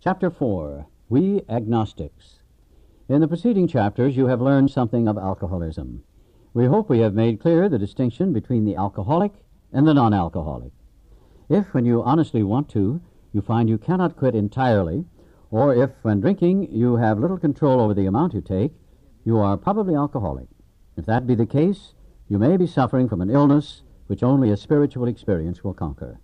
Chapter 4, We Agnostics. In the preceding chapters, you have learned something of alcoholism. We hope we have made clear the distinction between the alcoholic and the non-alcoholic. If, when you honestly want to, you find you cannot quit entirely, or if, when drinking, you have little control over the amount you take, you are probably alcoholic. If that be the case, you may be suffering from an illness which only a spiritual experience will conquer.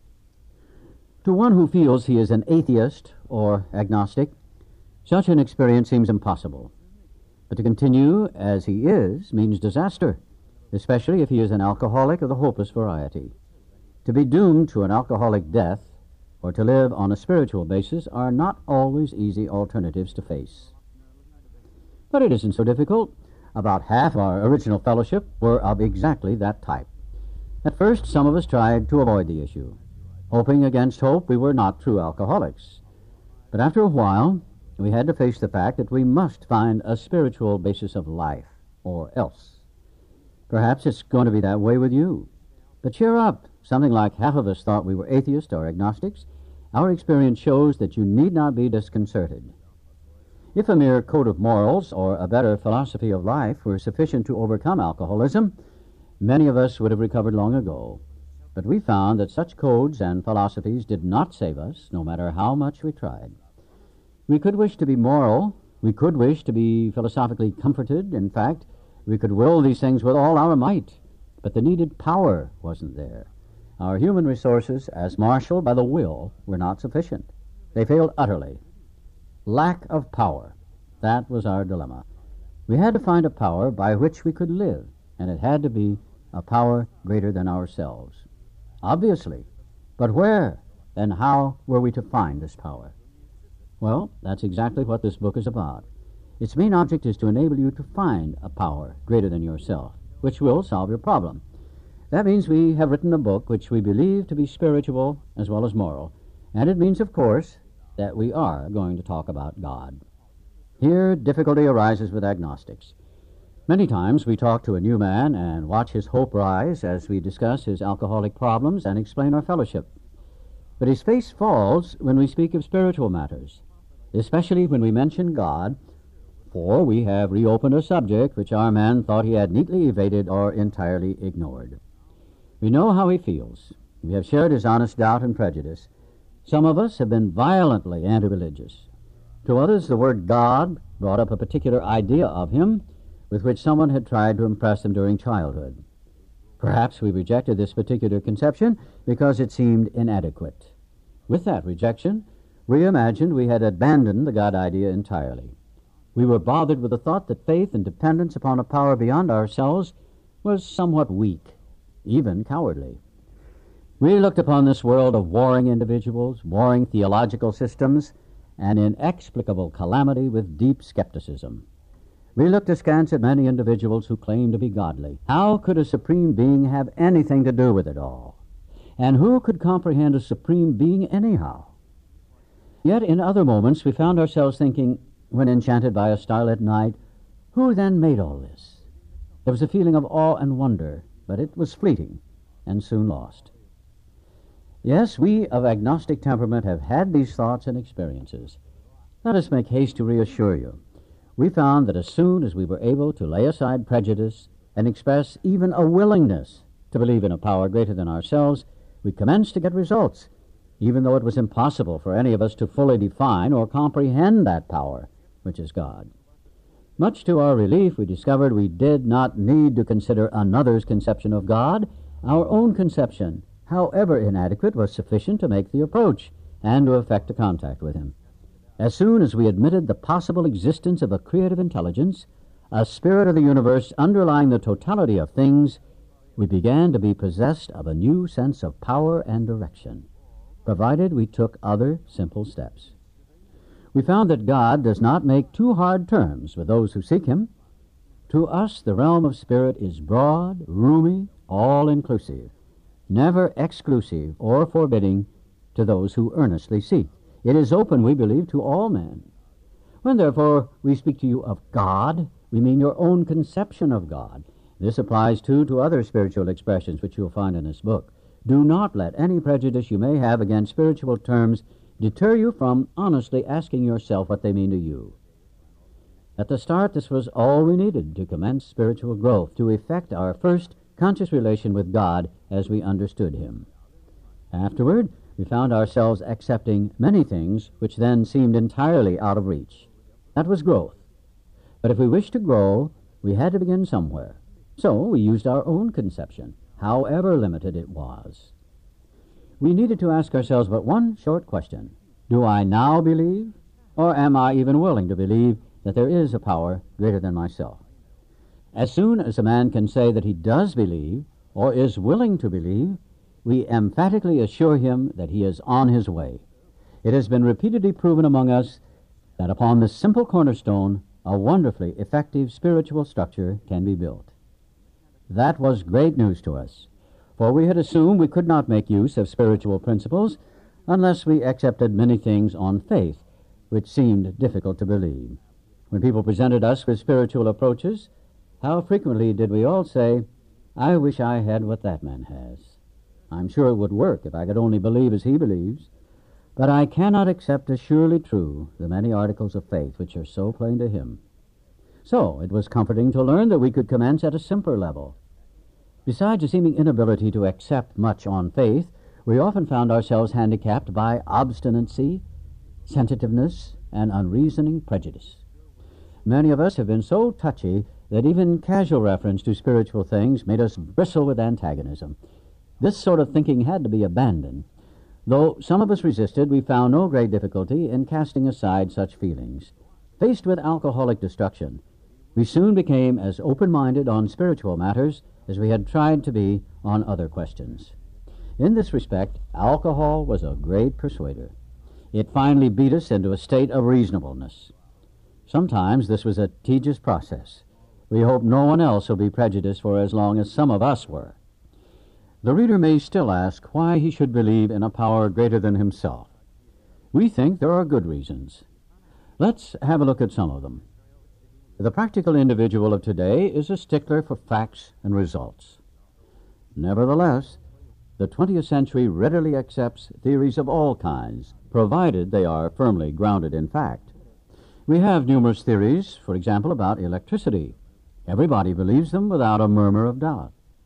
To one who feels he is an atheist or agnostic, such an experience seems impossible. But to continue as he is means disaster, especially if he is an alcoholic of the hopeless variety. To be doomed to an alcoholic death or to live on a spiritual basis are not always easy alternatives to face. But it isn't so difficult. About half our original fellowship were of exactly that type. At first, some of us tried to avoid the issue. Hoping against hope, we were not true alcoholics. But after a while, we had to face the fact that we must find a spiritual basis of life, or else. Perhaps it's going to be that way with you. But cheer up. Something like half of us thought we were atheists or agnostics. Our experience shows that you need not be disconcerted. If a mere code of morals or a better philosophy of life were sufficient to overcome alcoholism, many of us would have recovered long ago. But we found that such codes and philosophies did not save us, no matter how much we tried. We could wish to be moral. We could wish to be philosophically comforted. In fact, we could will these things with all our might. But the needed power wasn't there. Our human resources, as marshaled by the will, were not sufficient. They failed utterly. Lack of power. That was our dilemma. We had to find a power by which we could live, and it had to be a power greater than ourselves. Obviously. But where and how were we to find this power? Well, that's exactly what this book is about. Its main object is to enable you to find a power greater than yourself, which will solve your problem. That means we have written a book which we believe to be spiritual as well as moral, and it means, of course, that we are going to talk about God. Here, difficulty arises with agnostics. Many times we talk to a new man and watch his hope rise as we discuss his alcoholic problems and explain our fellowship. But his face falls when we speak of spiritual matters, especially when we mention God, for we have reopened a subject which our man thought he had neatly evaded or entirely ignored. We know how he feels. We have shared his honest doubt and prejudice. Some of us have been violently anti-religious. To others, the word God brought up a particular idea of him with which someone had tried to impress them during childhood. Perhaps we rejected this particular conception because it seemed inadequate. With that rejection, we imagined we had abandoned the God idea entirely. We were bothered with the thought that faith and dependence upon a power beyond ourselves was somewhat weak, even cowardly. We looked upon this world of warring individuals, warring theological systems, and inexplicable calamity with deep skepticism. We looked askance at many individuals who claimed to be godly. How could a supreme being have anything to do with it all? And who could comprehend a supreme being anyhow? Yet in other moments we found ourselves thinking, when enchanted by a starlit night, who then made all this? There was a feeling of awe and wonder, but it was fleeting and soon lost. Yes, we of agnostic temperament have had these thoughts and experiences. Let us make haste to reassure you. We found that as soon as we were able to lay aside prejudice and express even a willingness to believe in a power greater than ourselves, we commenced to get results, even though it was impossible for any of us to fully define or comprehend that power, which is God. Much to our relief, we discovered we did not need to consider another's conception of God. Our own conception, however inadequate, was sufficient to make the approach and to effect a contact with him. As soon as we admitted the possible existence of a creative intelligence, a spirit of the universe underlying the totality of things, we began to be possessed of a new sense of power and direction, provided we took other simple steps. We found that God does not make too hard terms with those who seek him. To us, the realm of spirit is broad, roomy, all-inclusive, never exclusive or forbidding to those who earnestly seek. It is open, we believe, to all men. When, therefore, we speak to you of God, we mean your own conception of God. This applies, too, to other spiritual expressions which you'll find in this book. Do not let any prejudice you may have against spiritual terms deter you from honestly asking yourself what they mean to you. At the start, this was all we needed to commence spiritual growth, to effect our first conscious relation with God as we understood Him. Afterward, we found ourselves accepting many things which then seemed entirely out of reach. That was growth. But if we wished to grow, we had to begin somewhere. So we used our own conception, however limited it was. We needed to ask ourselves but one short question. Do I now believe, or am I even willing to believe that there is a power greater than myself? As soon as a man can say that he does believe, or is willing to believe, we emphatically assure him that he is on his way. It has been repeatedly proven among us that upon this simple cornerstone, a wonderfully effective spiritual structure can be built. That was great news to us, for we had assumed we could not make use of spiritual principles unless we accepted many things on faith, which seemed difficult to believe. When people presented us with spiritual approaches, how frequently did we all say, "I wish I had what that man has. I'm sure it would work if I could only believe as he believes, but I cannot accept as surely true the many articles of faith which are so plain to him." So it was comforting to learn that we could commence at a simpler level. Besides a seeming inability to accept much on faith, we often found ourselves handicapped by obstinacy, sensitiveness, and unreasoning prejudice. Many of us have been so touchy that even casual reference to spiritual things made us bristle with antagonism. This sort of thinking had to be abandoned. Though some of us resisted, we found no great difficulty in casting aside such feelings. Faced with alcoholic destruction, we soon became as open-minded on spiritual matters as we had tried to be on other questions. In this respect, alcohol was a great persuader. It finally beat us into a state of reasonableness. Sometimes this was a tedious process. We hope no one else will be prejudiced for as long as some of us were. The reader may still ask why he should believe in a power greater than himself. We think there are good reasons. Let's have a look at some of them. The practical individual of today is a stickler for facts and results. Nevertheless, the 20th century readily accepts theories of all kinds, provided they are firmly grounded in fact. We have numerous theories, for example, about electricity. Everybody believes them without a murmur of doubt.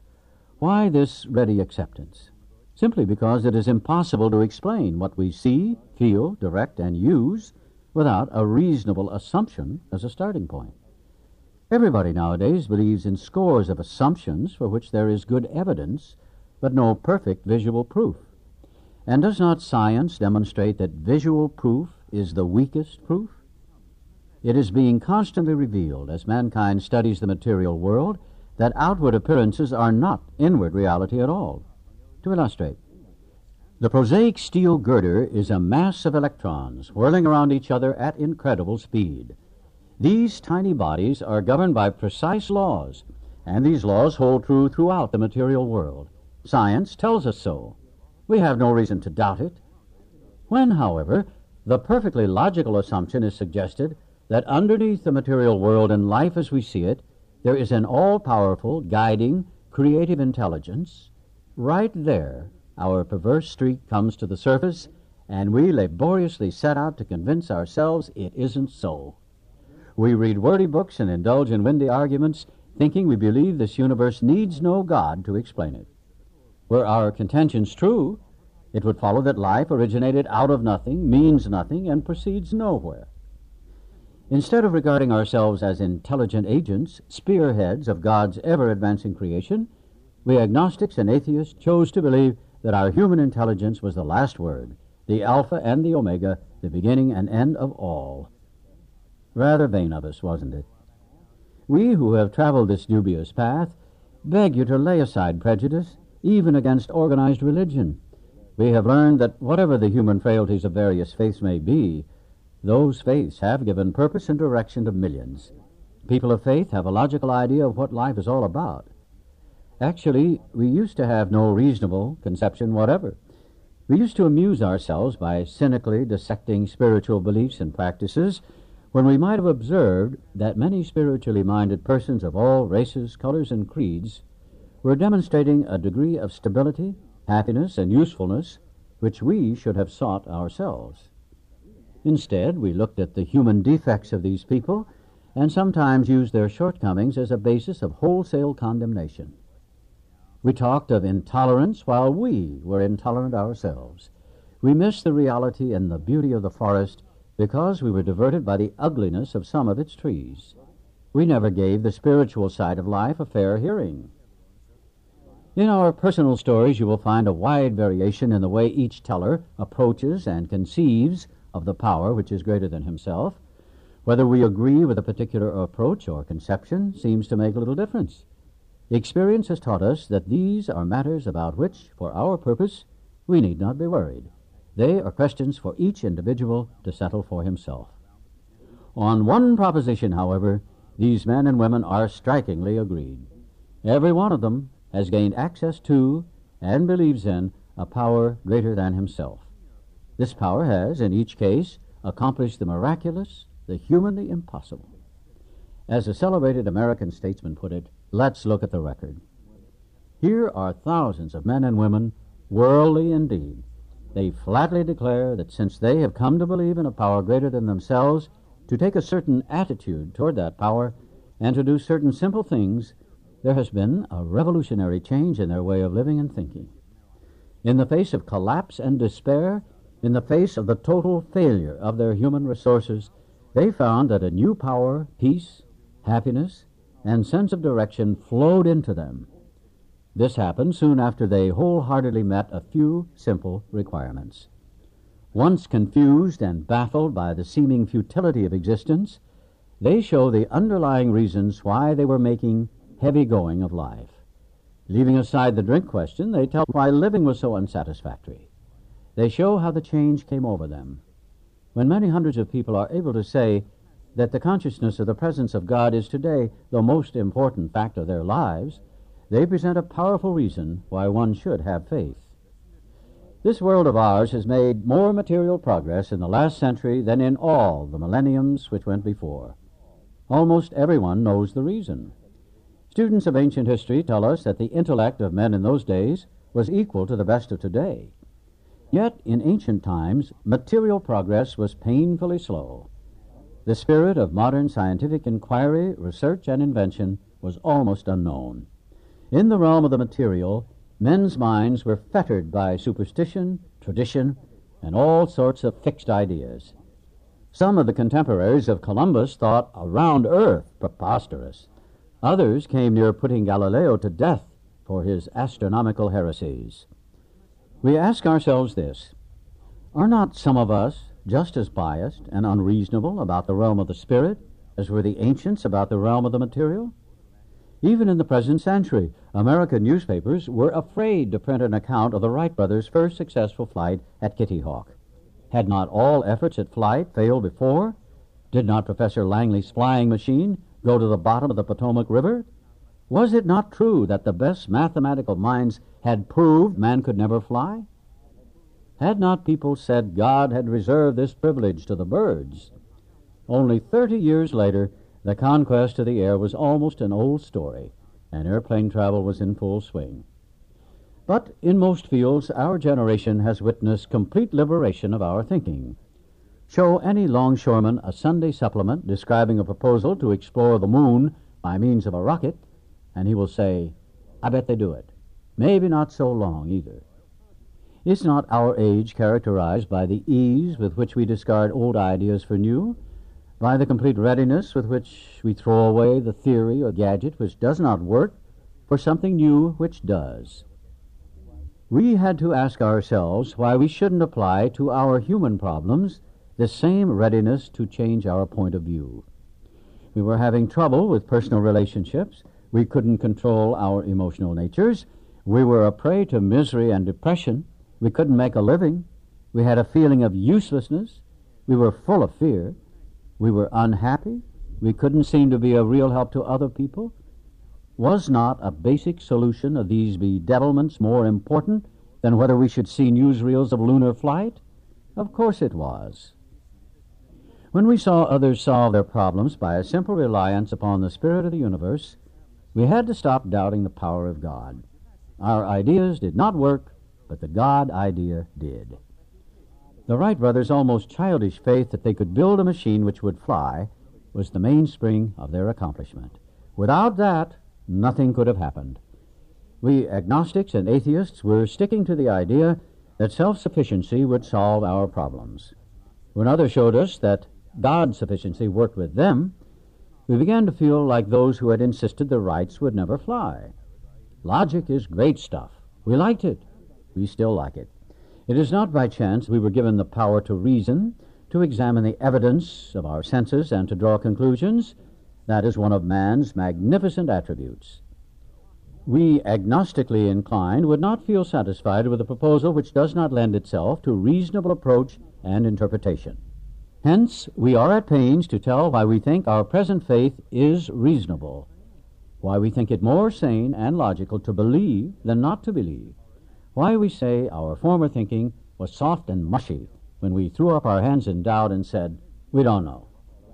Why this ready acceptance? Simply because it is impossible to explain what we see, feel, direct, and use without a reasonable assumption as a starting point. Everybody nowadays believes in scores of assumptions for which there is good evidence, but no perfect visual proof. And does not science demonstrate that visual proof is the weakest proof? It is being constantly revealed as mankind studies the material world that outward appearances are not inward reality at all. To illustrate, the prosaic steel girder is a mass of electrons whirling around each other at incredible speed. These tiny bodies are governed by precise laws, and these laws hold true throughout the material world. Science tells us so. We have no reason to doubt it. When, however, the perfectly logical assumption is suggested that underneath the material world and life as we see it, there is an all-powerful, guiding, creative intelligence, right there our perverse streak comes to the surface, and we laboriously set out to convince ourselves it isn't so. We read wordy books and indulge in windy arguments, thinking we believe this universe needs no God to explain it. Were our contentions true, it would follow that life originated out of nothing, means nothing, and proceeds nowhere. Instead of regarding ourselves as intelligent agents, spearheads of God's ever-advancing creation, we agnostics and atheists chose to believe that our human intelligence was the last word, the Alpha and the Omega, the beginning and end of all. Rather vain of us, wasn't it? We who have traveled this dubious path beg you to lay aside prejudice, even against organized religion. We have learned that whatever the human frailties of various faiths may be, those faiths have given purpose and direction to millions. People of faith have a logical idea of what life is all about. Actually, we used to have no reasonable conception whatever. We used to amuse ourselves by cynically dissecting spiritual beliefs and practices when we might have observed that many spiritually minded persons of all races, colors, and creeds were demonstrating a degree of stability, happiness, and usefulness which we should have sought ourselves. Instead, we looked at the human defects of these people and sometimes used their shortcomings as a basis of wholesale condemnation. We talked of intolerance while we were intolerant ourselves. We missed the reality and the beauty of the forest because we were diverted by the ugliness of some of its trees. We never gave the spiritual side of life a fair hearing. In our personal stories, you will find a wide variation in the way each teller approaches and conceives of the power which is greater than himself. Whether we agree with a particular approach or conception seems to make little difference. Experience has taught us that these are matters about which, for our purpose, we need not be worried. They are questions for each individual to settle for himself. On one proposition, however, these men and women are strikingly agreed. Every one of them has gained access to and believes in a power greater than himself. This power has, in each case, accomplished the miraculous, the humanly impossible. As a celebrated American statesman put it, let's look at the record. Here are thousands of men and women, worldly indeed. They flatly declare that since they have come to believe in a power greater than themselves, to take a certain attitude toward that power, and to do certain simple things, there has been a revolutionary change in their way of living and thinking. In the face of collapse and despair, in the face of the total failure of their human resources, they found that a new power, peace, happiness, and sense of direction flowed into them. This happened soon after they wholeheartedly met a few simple requirements. Once confused and baffled by the seeming futility of existence, they show the underlying reasons why they were making heavy going of life. Leaving aside the drink question, they tell why living was so unsatisfactory. They show how the change came over them. When many hundreds of people are able to say that the consciousness of the presence of God is today the most important fact of their lives, they present a powerful reason why one should have faith. This world of ours has made more material progress in the last century than in all the millenniums which went before. Almost everyone knows the reason. Students of ancient history tell us that the intellect of men in those days was equal to the best of today. Yet, in ancient times, material progress was painfully slow. The spirit of modern scientific inquiry, research, and invention was almost unknown. In the realm of the material, men's minds were fettered by superstition, tradition, and all sorts of fixed ideas. Some of the contemporaries of Columbus thought a round earth preposterous. Others came near putting Galileo to death for his astronomical heresies. We ask ourselves this: are not some of us just as biased and unreasonable about the realm of the spirit as were the ancients about the realm of the material? Even in the present century, American newspapers were afraid to print an account of the Wright brothers' first successful flight at Kitty Hawk. Had not all efforts at flight failed before? Did not Professor Langley's flying machine go to the bottom of the Potomac River? Was it not true that the best mathematical minds had proved man could never fly? Had not people said God had reserved this privilege to the birds? Only 30 years later, the conquest of the air was almost an old story, and airplane travel was in full swing. But in most fields, our generation has witnessed complete liberation of our thinking. Show any longshoreman a Sunday supplement describing a proposal to explore the moon by means of a rocket, and he will say, "I bet they do it. Maybe not so long, either." Is not our age characterized by the ease with which we discard old ideas for new, by the complete readiness with which we throw away the theory or gadget which does not work for something new which does? We had to ask ourselves why we shouldn't apply to our human problems the same readiness to change our point of view. We were having trouble with personal relationships. We couldn't control our emotional natures. We were a prey to misery and depression. We couldn't make a living. We had a feeling of uselessness. We were full of fear. We were unhappy. We couldn't seem to be a real help to other people. Was not a basic solution of these bedevilments more important than whether we should see newsreels of lunar flight? Of course it was. When we saw others solve their problems by a simple reliance upon the spirit of the universe, we had to stop doubting the power of God. Our ideas did not work, but the God idea did. The Wright brothers' almost childish faith that they could build a machine which would fly was the mainspring of their accomplishment. Without that, nothing could have happened. We agnostics and atheists were sticking to the idea that self-sufficiency would solve our problems. When others showed us that God's sufficiency worked with them, we began to feel like those who had insisted the Wrights would never fly. Logic is great stuff. We liked it. We still like it. It is not by chance we were given the power to reason, to examine the evidence of our senses, and to draw conclusions. That is one of man's magnificent attributes. We, agnostically inclined, would not feel satisfied with a proposal which does not lend itself to reasonable approach and interpretation. Hence, we are at pains to tell why we think our present faith is reasonable, why we think it more sane and logical to believe than not to believe, why we say our former thinking was soft and mushy when we threw up our hands in doubt and said, "We don't know."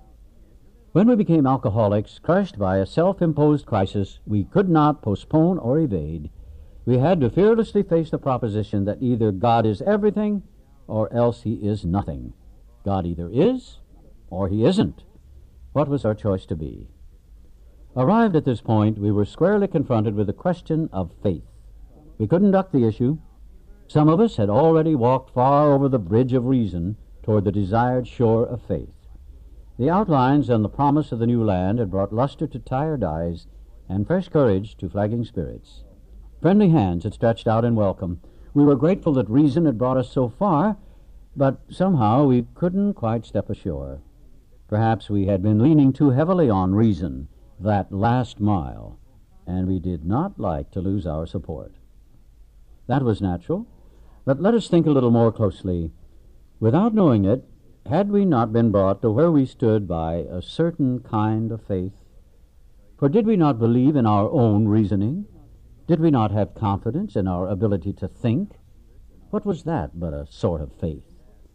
When we became alcoholics, crushed by a self-imposed crisis we could not postpone or evade, we had to fearlessly face the proposition that either God is everything or else he is nothing. God either is or he isn't. What was our choice to be? Arrived at this point, we were squarely confronted with the question of faith. We couldn't duck the issue. Some of us had already walked far over the bridge of reason toward the desired shore of faith. The outlines and the promise of the new land had brought luster to tired eyes and fresh courage to flagging spirits. Friendly hands had stretched out in welcome. We were grateful that reason had brought us so far, but somehow we couldn't quite step ashore. Perhaps we had been leaning too heavily on reason, that last mile, and we did not like to lose our support. That was natural, but let us think a little more closely. Without knowing it, had we not been brought to where we stood by a certain kind of faith? For did we not believe in our own reasoning? Did we not have confidence in our ability to think? What was that but a sort of faith?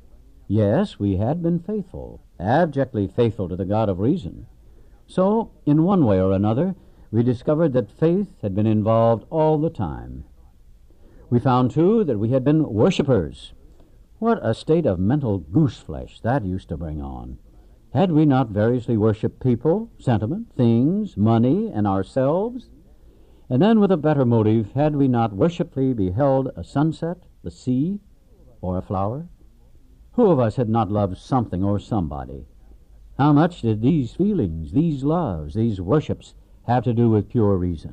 Yes, we had been faithful, abjectly faithful to the God of reason. So, in one way or another, we discovered that faith had been involved all the time. We found, too, that we had been worshippers. What a state of mental gooseflesh that used to bring on. Had we not variously worshipped people, sentiment, things, money, and ourselves? And then, with a better motive, had we not worshipfully beheld a sunset, the sea, or a flower? Who of us had not loved something or somebody? How much did these feelings, these loves, these worships have to do with pure reason?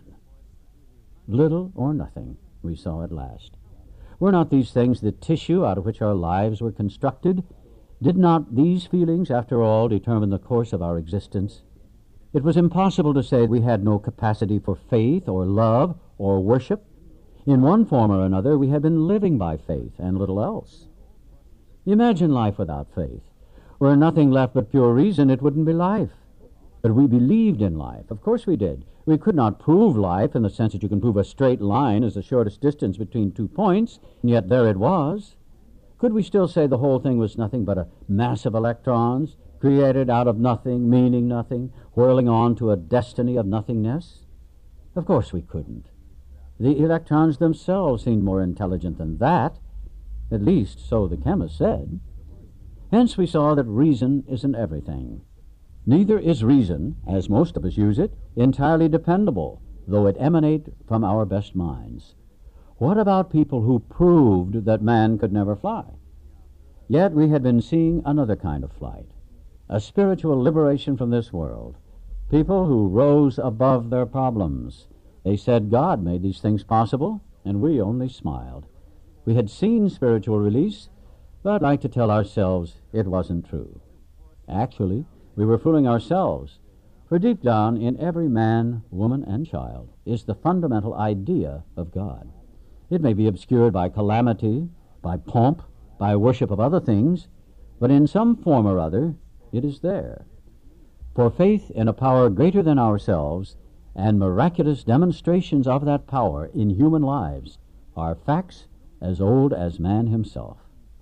Little or nothing, we saw at last. Were not these things the tissue out of which our lives were constructed? Did not these feelings, after all, determine the course of our existence? It was impossible to say we had no capacity for faith or love or worship. In one form or another, we had been living by faith and little else. Imagine life without faith. Were nothing left but pure reason, it wouldn't be life. But we believed in life. Of course we did. We could not prove life in the sense that you can prove a straight line as the shortest distance between 2 points, and yet there it was. Could we still say the whole thing was nothing but a mass of electrons, created out of nothing, meaning nothing, whirling on to a destiny of nothingness? Of course we couldn't. The electrons themselves seemed more intelligent than that. At least, so the chemist said. Hence we saw that reason isn't everything. Neither is reason, as most of us use it, entirely dependable, though it emanate from our best minds. What about people who proved that man could never fly? Yet we had been seeing another kind of flight, a spiritual liberation from this world. People who rose above their problems. They said God made these things possible, and we only smiled. We had seen spiritual release, but like to tell ourselves it wasn't true. Actually, we were fooling ourselves, for deep down in every man, woman, and child is the fundamental idea of God. It may be obscured by calamity, by pomp, by worship of other things, but in some form or other it is there. For faith in a power greater than ourselves and miraculous demonstrations of that power in human lives are facts as old as man himself.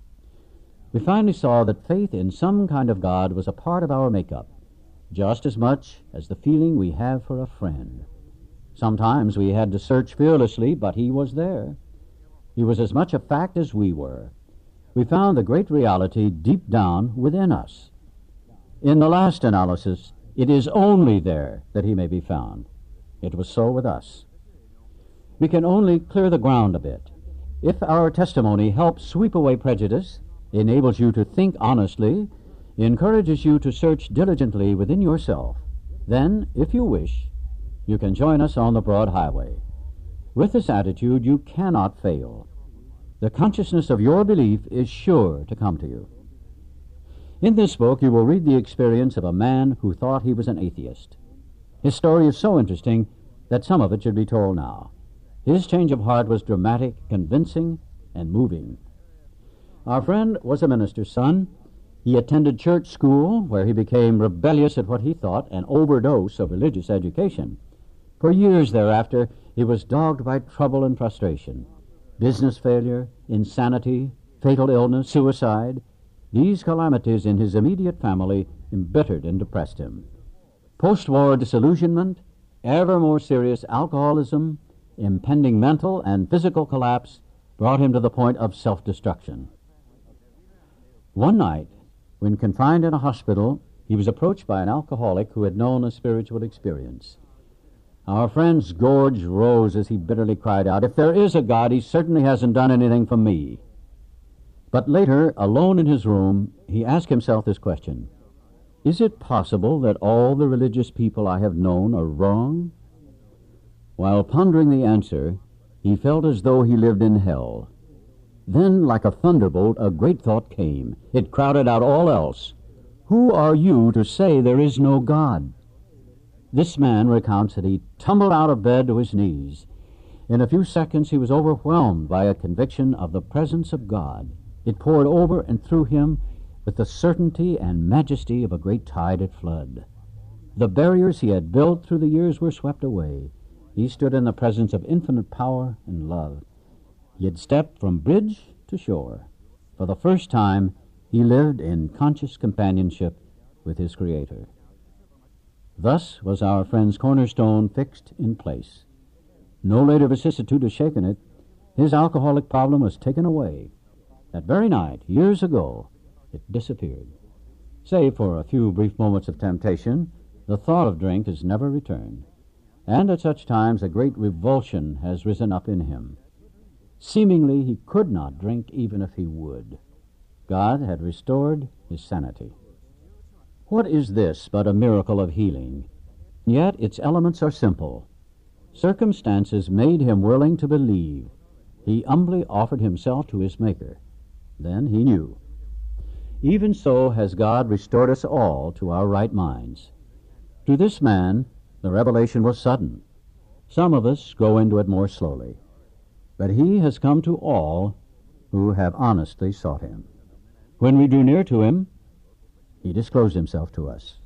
We finally saw that faith in some kind of God was a part of our makeup, just as much as the feeling we have for a friend. Sometimes we had to search fearlessly, but he was there. He was as much a fact as we were. We found the great reality deep down within us. In the last analysis, it is only there that he may be found. It was so with us. We can only clear the ground a bit. If our testimony helps sweep away prejudice, enables you to think honestly, encourages you to search diligently within yourself, then, if you wish, you can join us on the broad highway. With this attitude, you cannot fail. The consciousness of your belief is sure to come to you. In this book, you will read the experience of a man who thought he was an atheist. His story is so interesting that some of it should be told now. His change of heart was dramatic, convincing, and moving. Our friend was a minister's son. He attended church school, where he became rebellious at what he thought an overdose of religious education. For years thereafter, he was dogged by trouble and frustration. Business failure, insanity, fatal illness, suicide. These calamities in his immediate family embittered and depressed him. Post-war disillusionment, ever more serious alcoholism, impending mental and physical collapse brought him to the point of self-destruction. One night, when confined in a hospital, he was approached by an alcoholic who had known a spiritual experience. Our friend's gorge rose as he bitterly cried out, "If there is a God, he certainly hasn't done anything for me." But later, alone in his room, he asked himself this question: is it possible that all the religious people I have known are wrong? While pondering the answer, he felt as though he lived in hell. Then, like a thunderbolt, a great thought came. It crowded out all else. Who are you to say there is no God? This man recounts that he tumbled out of bed to his knees. In a few seconds, he was overwhelmed by a conviction of the presence of God. It poured over and through him with the certainty and majesty of a great tide at flood. The barriers he had built through the years were swept away. He stood in the presence of infinite power and love. He had stepped from bridge to shore. For the first time, he lived in conscious companionship with his Creator. Thus was our friend's cornerstone fixed in place. No later vicissitude has shaken it. His alcoholic problem was taken away. That very night, years ago, it disappeared. Save for a few brief moments of temptation, the thought of drink has never returned. And at such times a great revulsion has risen up in him. Seemingly he could not drink even if he would. God had restored his sanity. What is this but a miracle of healing? Yet its elements are simple. Circumstances made him willing to believe. He humbly offered himself to his Maker. Then he knew. Even so has God restored us all to our right minds. To this man, the revelation was sudden. Some of us go into it more slowly. But he has come to all who have honestly sought him. When we drew near to him, he disclosed himself to us.